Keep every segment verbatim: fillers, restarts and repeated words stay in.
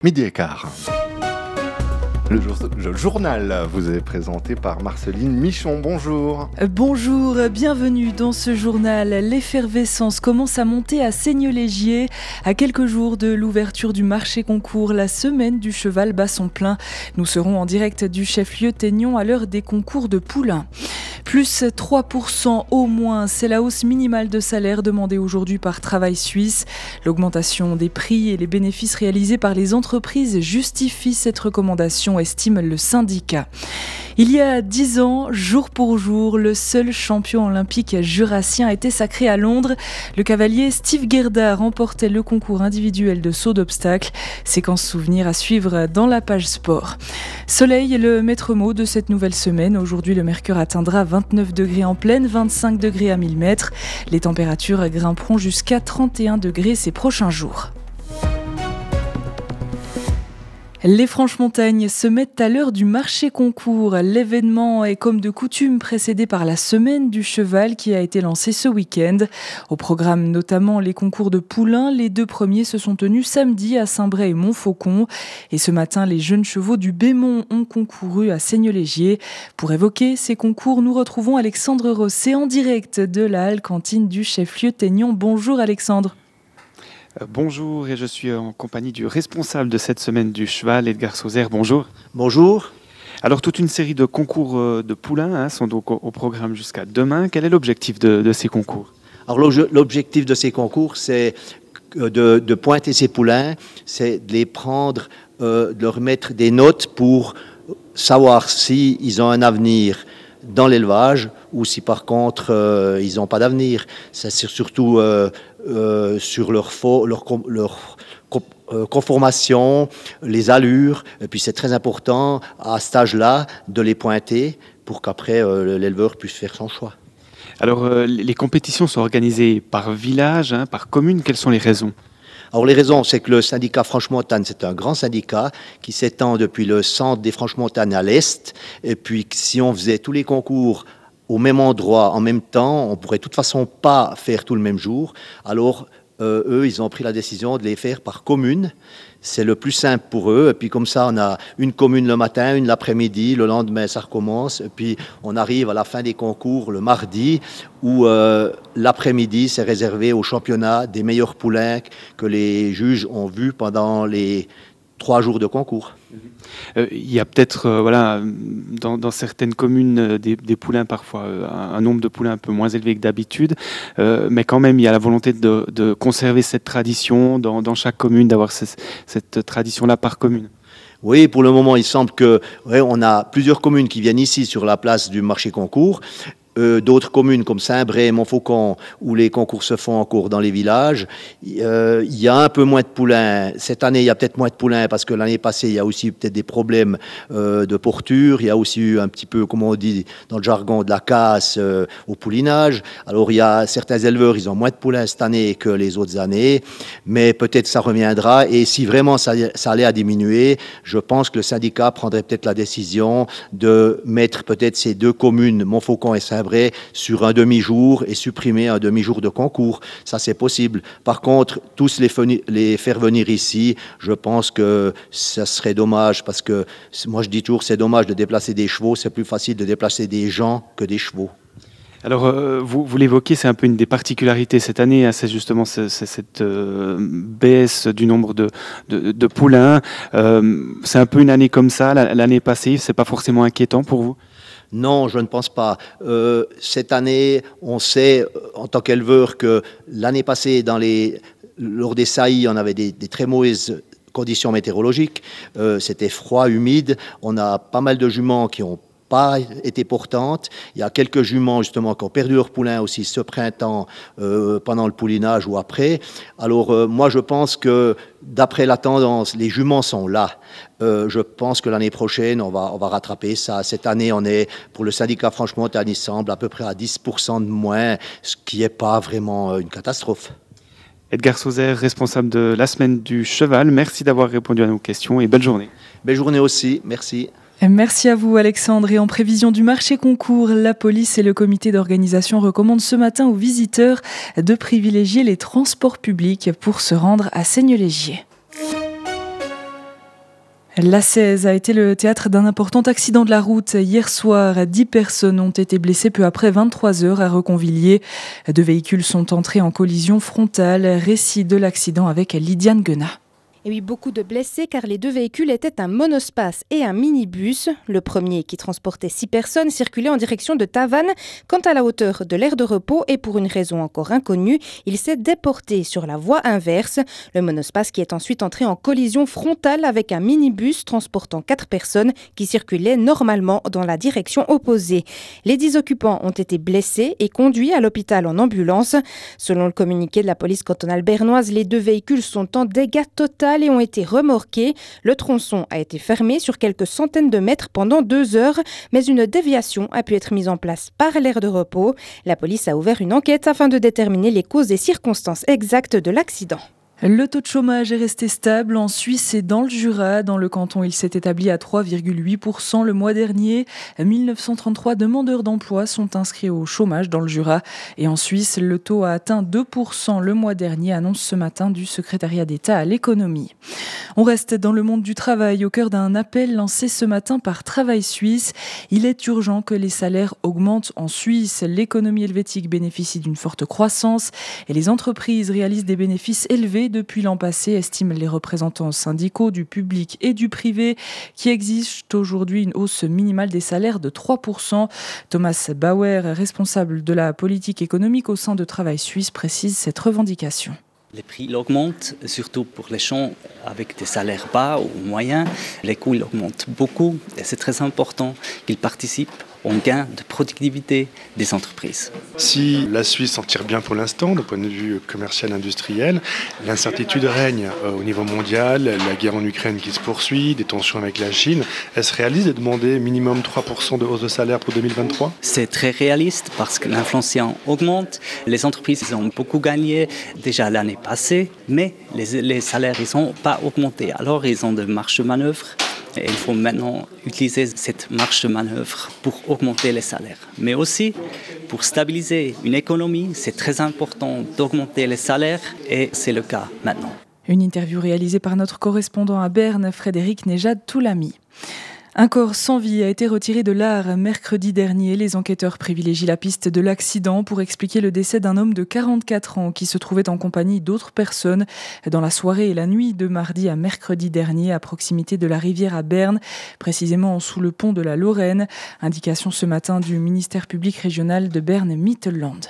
Midi et quart. Le, jour, le journal vous est présenté par Marceline Michon. Bonjour. Bonjour, bienvenue dans ce journal. L'effervescence commence à monter à Seignelay-Gier. À quelques jours de l'ouverture du marché concours, la semaine du cheval bat son plein. Nous serons en direct du chef-lieu Taignon à l'heure des concours de poulains. Plus trois pour cent au moins, c'est la hausse minimale de salaire demandée aujourd'hui par Travail Suisse. L'augmentation des prix et les bénéfices réalisés par les entreprises justifient cette recommandation, estime le syndicat. Il y a dix ans, jour pour jour, le seul champion olympique jurassien était sacré à Londres. Le cavalier Steve Gerda remportait le concours individuel de saut d'obstacles. Séquence souvenir à suivre dans la page sport. Soleil est le maître mot de cette nouvelle semaine. Aujourd'hui, le mercure atteindra vingt-neuf degrés en plaine, vingt-cinq degrés à mille mètres. Les températures grimperont jusqu'à trente et un degrés ces prochains jours. Les Franches-Montagnes se mettent à l'heure du marché concours. L'événement est comme de coutume précédé par la semaine du cheval qui a été lancée ce week-end. Au programme notamment les concours de poulains. Les deux premiers se sont tenus samedi à Saint-Bray et Montfaucon. Et ce matin, les jeunes chevaux du Bémont ont concouru à Seignelay-Gier. Pour évoquer ces concours, nous retrouvons Alexandre Rosset en direct de la halle cantine du chef-lieu Taignon. Bonjour Alexandre. Bonjour, et je suis en compagnie du responsable de cette semaine du cheval, Edgar Sauzer. Bonjour. Bonjour. Alors, toute une série de concours de poulains hein, sont donc au, au programme jusqu'à demain. Quel est l'objectif de, de ces concours ? Alors, l'objectif de ces concours, c'est de, de pointer ces poulains, c'est de les prendre, euh, de leur mettre des notes pour savoir s'ils ont un avenir dans l'élevage ou si par contre euh, ils n'ont pas d'avenir. C'est surtout euh, euh, sur leur, faux, leur, leur euh, conformation, les allures, et puis c'est très important à cet âge-là de les pointer pour qu'après euh, l'éleveur puisse faire son choix. Alors euh, les compétitions sont organisées par village, hein, par commune. Quelles sont les raisons ? Alors les raisons, c'est que le syndicat Franche-Montagne, c'est un grand syndicat qui s'étend depuis le centre des Franches-Montagnes à l'est. Et puis si on faisait tous les concours au même endroit, en même temps, on pourrait de toute façon pas faire tout le même jour. Alors euh, eux, ils ont pris la décision de les faire par commune. C'est le plus simple pour eux. Et puis comme ça, on a une commune le matin, une l'après-midi, le lendemain, ça recommence. Et puis on arrive à la fin des concours le mardi, où euh, l'après-midi, c'est réservé au championnat des meilleurs poulains que les juges ont vus pendant les trois jours de concours. Euh, il y a peut-être, euh, voilà, dans, dans certaines communes, euh, des, des poulains parfois, euh, un, un nombre de poulains un peu moins élevé que d'habitude, euh, mais quand même, il y a la volonté de, de conserver cette tradition dans, dans chaque commune, d'avoir ce, cette tradition-là par commune. Oui, pour le moment, il semble que ouais, on a plusieurs communes qui viennent ici sur la place du marché concours. Euh, d'autres communes comme Saint-Bray, Montfaucon, où les concours se font en cours dans les villages. Euh, il y a un peu moins de poulains. Cette année, il y a peut-être moins de poulains parce que l'année passée, il y a aussi peut-être des problèmes euh, de porture. Il y a aussi eu un petit peu, comme on dit dans le jargon, de la casse euh, au poulinage. Alors, il y a certains éleveurs, ils ont moins de poulains cette année que les autres années. Mais peut-être ça reviendra. Et si vraiment ça, ça allait à diminuer, je pense que le syndicat prendrait peut-être la décision de mettre peut-être ces deux communes, Montfaucon et Saint-Bray, sur un demi-jour et supprimer un demi-jour de concours. Ça, c'est possible. Par contre, tous les, feni- les faire venir ici, je pense que ça serait dommage parce que, moi je dis toujours, c'est dommage de déplacer des chevaux, c'est plus facile de déplacer des gens que des chevaux. Alors, euh, vous, vous l'évoquez, c'est un peu une des particularités cette année, hein, c'est justement ce, c'est cette euh, baisse du nombre de, de, de poulains. Euh, c'est un peu une année comme ça, l'année passée, c'est pas forcément inquiétant pour vous ? Non, je ne pense pas. Euh, cette année, on sait en tant qu'éleveur que l'année passée, dans les, lors des saillies, on avait des, des très mauvaises conditions météorologiques. Euh, c'était froid, humide. On a pas mal de juments qui ont pas été portantes. Il y a quelques juments justement qui ont perdu leur poulain aussi ce printemps euh, pendant le poulinage ou après. Alors euh, moi je pense que d'après la tendance, les juments sont là. Euh, je pense que l'année prochaine on va on va rattraper ça. Cette année on est pour le syndicat Franche-Montagnes, il semble à peu près à dix pour cent de moins, ce qui n'est pas vraiment une catastrophe. Edgar Sauzer, responsable de la semaine du cheval, merci d'avoir répondu à nos questions et belle journée. Belle journée aussi, merci. Merci à vous Alexandre. Et en prévision du marché concours, la police et le comité d'organisation recommandent ce matin aux visiteurs de privilégier les transports publics pour se rendre à Seignelay-Gier. La seize a été le théâtre d'un important accident de la route. Hier soir, dix personnes ont été blessées peu après vingt-trois heures à Reconvilliers. Deux véhicules sont entrés en collision frontale. Récit de l'accident avec Lydiane Guenat. Et oui, beaucoup de blessés car les deux véhicules étaient un monospace et un minibus. Le premier, qui transportait six personnes, circulait en direction de Tavannes. Quant à la hauteur de l'aire de repos, et pour une raison encore inconnue, il s'est déporté sur la voie inverse. Le monospace qui est ensuite entré en collision frontale avec un minibus transportant quatre personnes qui circulaient normalement dans la direction opposée. Les dix occupants ont été blessés et conduits à l'hôpital en ambulance. Selon le communiqué de la police cantonale bernoise, les deux véhicules sont en dégâts totaux et ont été remorqués. Le tronçon a été fermé sur quelques centaines de mètres pendant deux heures, mais une déviation a pu être mise en place par l'aire de repos. La police a ouvert une enquête afin de déterminer les causes et circonstances exactes de l'accident. Le taux de chômage est resté stable en Suisse et dans le Jura. Dans le canton, il s'est établi à trois virgule huit pour cent le mois dernier. mille neuf cent trente-trois demandeurs d'emploi sont inscrits au chômage dans le Jura. Et en Suisse, le taux a atteint deux pour cent le mois dernier, annonce ce matin du secrétariat d'État à l'économie. On reste dans le monde du travail au cœur d'un appel lancé ce matin par Travail Suisse. Il est urgent que les salaires augmentent en Suisse. L'économie helvétique bénéficie d'une forte croissance et les entreprises réalisent des bénéfices élevés depuis l'an passé, estiment les représentants syndicaux du public et du privé qui exigent aujourd'hui une hausse minimale des salaires de trois pour cent. Thomas Bauer, responsable de la politique économique au sein de Travail Suisse, précise cette revendication. Les prix augmentent, surtout pour les gens avec des salaires bas ou moyens. Les coûts augmentent beaucoup et c'est très important qu'ils participent au gain de productivité des entreprises. Si la Suisse s'en tire bien pour l'instant, d'un point de vue commercial industriel, l'incertitude règne au niveau mondial, la guerre en Ukraine qui se poursuit, des tensions avec la Chine. Est-ce réaliste de demander minimum trois pour cent de hausse de salaire pour deux mille vingt-trois ? C'est très réaliste parce que l'inflation augmente. Les entreprises ont beaucoup gagné déjà l'année passée, mais les, les salaires ils n'ont pas augmenté. Alors ils ont de marge de manœuvre. Et il faut maintenant utiliser cette marge de manœuvre pour augmenter les salaires. Mais aussi, pour stabiliser une économie, c'est très important d'augmenter les salaires et c'est le cas maintenant. Une interview réalisée par notre correspondant à Berne, Frédéric Nejad-Toulami. Un corps sans vie a été retiré de l'Ar mercredi dernier. Les enquêteurs privilégient la piste de l'accident pour expliquer le décès d'un homme de quarante-quatre ans qui se trouvait en compagnie d'autres personnes dans la soirée et la nuit de mardi à mercredi dernier à proximité de la rivière à Berne, précisément sous le pont de la Lorraine. Indication ce matin du ministère public régional de Berne-Mittelland.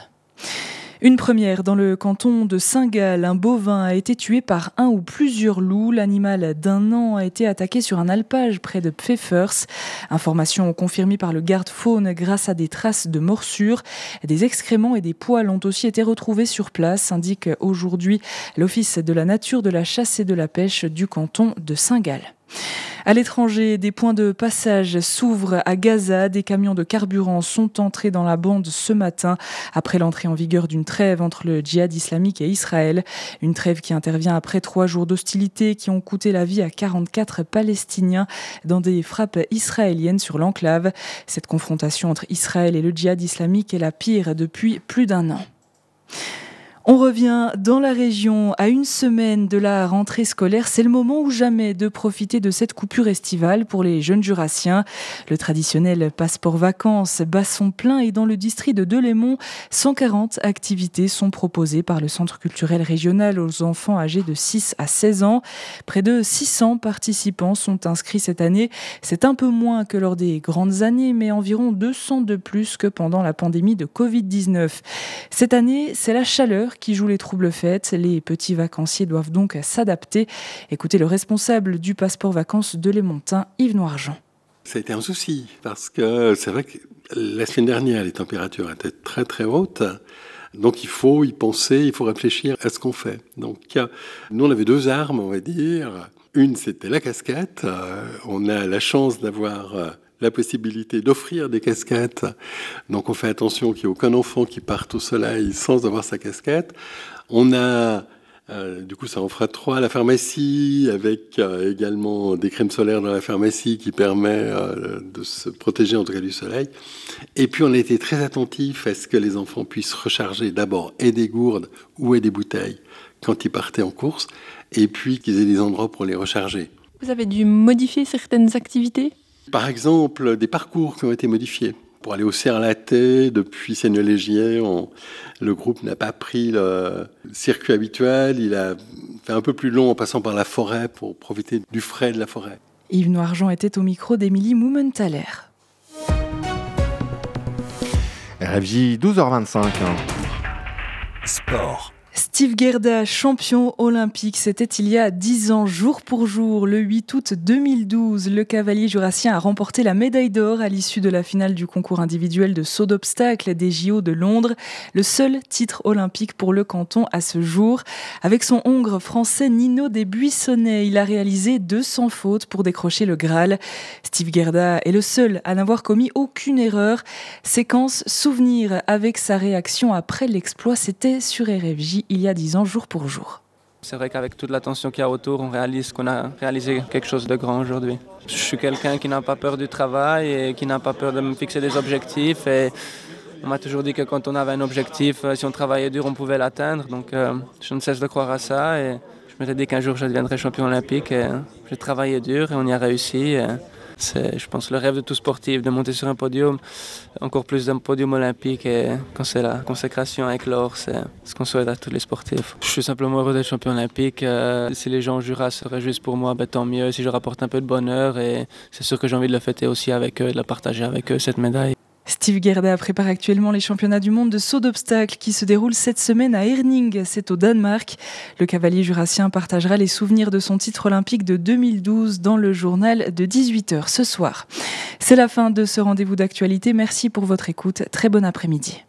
Une première dans le canton de Saint-Gall. Un bovin a été tué par un ou plusieurs loups. L'animal d'un an a été attaqué sur un alpage près de Pfeffers. Information confirmée par le garde-faune grâce à des traces de morsures. Des excréments et des poils ont aussi été retrouvés sur place, indique aujourd'hui l'Office de la nature, de la chasse et de la pêche du canton de Saint-Gall. À l'étranger, des points de passage s'ouvrent à Gaza. Des camions de carburant sont entrés dans la bande ce matin après l'entrée en vigueur d'une trêve entre le djihad islamique et Israël. Une trêve qui intervient après trois jours d'hostilité qui ont coûté la vie à quarante-quatre Palestiniens dans des frappes israéliennes sur l'enclave. Cette confrontation entre Israël et le djihad islamique est la pire depuis plus d'un an. On revient dans la région à une semaine de la rentrée scolaire. C'est le moment ou jamais de profiter de cette coupure estivale pour les jeunes jurassiens. Le traditionnel passeport vacances bat son plein et dans le district de Delémont, cent quarante activités sont proposées par le Centre culturel régional aux enfants âgés de six à seize ans. Près de six cents participants sont inscrits cette année. C'est un peu moins que lors des grandes années, mais environ deux cents de plus que pendant la pandémie de covid dix-neuf. Cette année, c'est la chaleur qui joue les troubles fêtes. Les petits vacanciers doivent donc s'adapter. Écoutez le responsable du passeport vacances de Lémontin, Yves Noirjean. Ça a été un souci parce que c'est vrai que la semaine dernière, les températures étaient très très hautes. Donc il faut y penser, il faut réfléchir à ce qu'on fait. Donc nous, on avait deux armes, on va dire. Une, c'était la casquette. On a la chance d'avoir la possibilité d'offrir des casquettes. Donc on fait attention qu'il n'y ait aucun enfant qui parte au soleil sans avoir sa casquette. On a, euh, du coup ça en fera trois à la pharmacie, avec euh, également des crèmes solaires dans la pharmacie qui permet euh, de se protéger en tout cas du soleil. Et puis on a été très attentifs à ce que les enfants puissent recharger d'abord et des gourdes ou et des bouteilles quand ils partaient en course, et puis qu'ils aient des endroits pour les recharger. Vous avez dû modifier certaines activités ? Par exemple, des parcours qui ont été modifiés. Pour aller au Cerf-Laté, depuis Seignelay-Gier, on... le groupe n'a pas pris le circuit habituel. Il a fait un peu plus long en passant par la forêt pour profiter du frais de la forêt. Yves Noirgeant était au micro d'Émilie Mumenthaler. R F J, douze heures vingt-cinq. Sport. Steve Gerda, champion olympique, c'était il y a dix ans, jour pour jour. Le huit août deux mille douze, le cavalier jurassien a remporté la médaille d'or à l'issue de la finale du concours individuel de saut d'obstacle des J O de Londres. Le seul titre olympique pour le canton à ce jour. Avec son hongre français Nino Desbuissonnets, il a réalisé deux cents fautes pour décrocher le Graal. Steve Gerda est le seul à n'avoir commis aucune erreur. Séquence souvenir avec sa réaction après l'exploit, c'était sur R F J. Il y a dix ans, jour pour jour. C'est vrai qu'avec toute l'attention qu'il y a autour, on réalise qu'on a réalisé quelque chose de grand aujourd'hui. Je suis quelqu'un qui n'a pas peur du travail et qui n'a pas peur de me fixer des objectifs. Et on m'a toujours dit que quand on avait un objectif, si on travaillait dur, on pouvait l'atteindre. Donc euh, je ne cesse de croire à ça. Et je m'étais dit qu'un jour, je deviendrais champion olympique. Et j'ai travaillé dur et on y a réussi. Et c'est, je pense, le rêve de tout sportif, de monter sur un podium, encore plus d'un podium olympique. Et quand c'est la consécration avec l'or, c'est ce qu'on souhaite à tous les sportifs. Je suis simplement heureux d'être champion olympique. Euh, si les gens au Jura se réjouissent pour moi, ben, tant mieux. Si je rapporte un peu de bonheur, et c'est sûr que j'ai envie de le fêter aussi avec eux, de la partager avec eux, cette médaille. Steve Gerda prépare actuellement les championnats du monde de saut d'obstacle qui se déroulent cette semaine à Herning, c'est au Danemark. Le cavalier jurassien partagera les souvenirs de son titre olympique de deux mille douze dans le journal de dix-huit heures ce soir. C'est la fin de ce rendez-vous d'actualité. Merci pour votre écoute. Très bon après-midi.